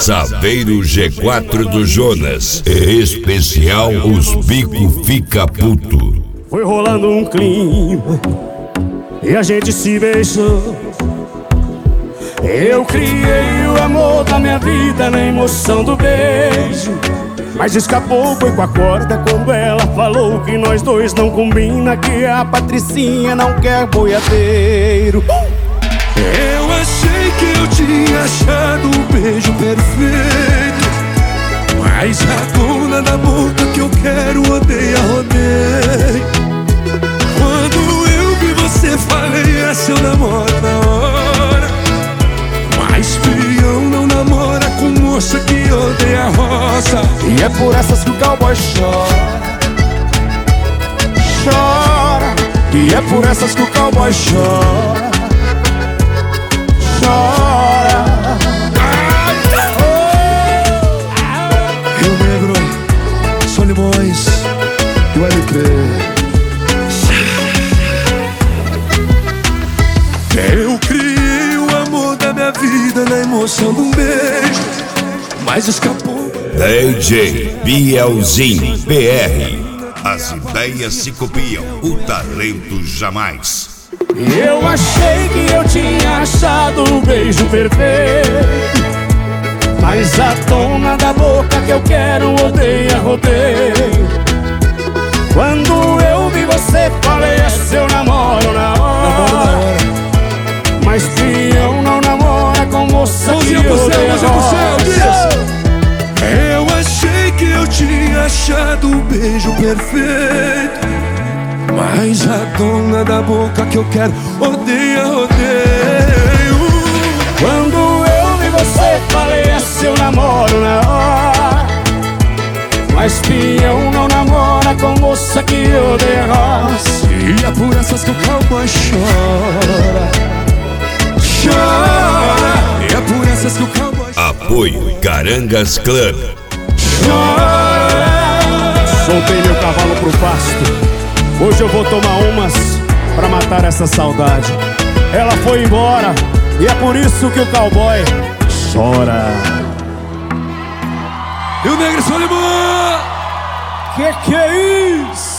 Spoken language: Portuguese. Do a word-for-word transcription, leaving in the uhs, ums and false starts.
Saveiro G quatro do Jonas, especial Os Bico Fica Puto. Foi rolando um clima e a gente se beijou. Eu criei o amor da minha vida na emoção do beijo, mas escapou, foi com a corda quando ela falou que nós dois não combina, que a Patricinha não quer boiadeiro. Eu achei que eu tinha achado o beijo perfeito, mas a dona da boca que eu quero odeia, rodeio. Quando eu vi você falei, essa eu namoro na hora. Mas peão não namora com moça que odeia roça. E é por essas que o cowboy chora, chora. E é por essas que o cowboy chora, chora. Rio Negro, Solimões e o L P. Eu criei o amor da minha vida na emoção de um beijo, mas escapou. D J Bielzinho P R. As ideias se copiam, o talento jamais. Eu achei que eu tinha achado o beijo perfeito, mas a dona da boca que eu quero odeia, rodeio. Quando eu vi você falei, é seu namoro na hora. Mas peão não namora com moça que odeia roça. Eu achei que eu tinha achado o beijo perfeito, mas a dona da boca que eu quero odeia, rodeio. Quando eu vi você falei, é seu namoro na hora. Mas peão não namora com moça que odeia roça. E é por essas que o cowboy chora, chora. E é por essas que o cowboy chora. Apoio Carangas Club. Chora. Soltei meu cavalo pro pasto, hoje eu vou tomar umas pra matar essa saudade. Ela foi embora e é por isso que o cowboy chora. E o Negro Solimão. Que que é isso?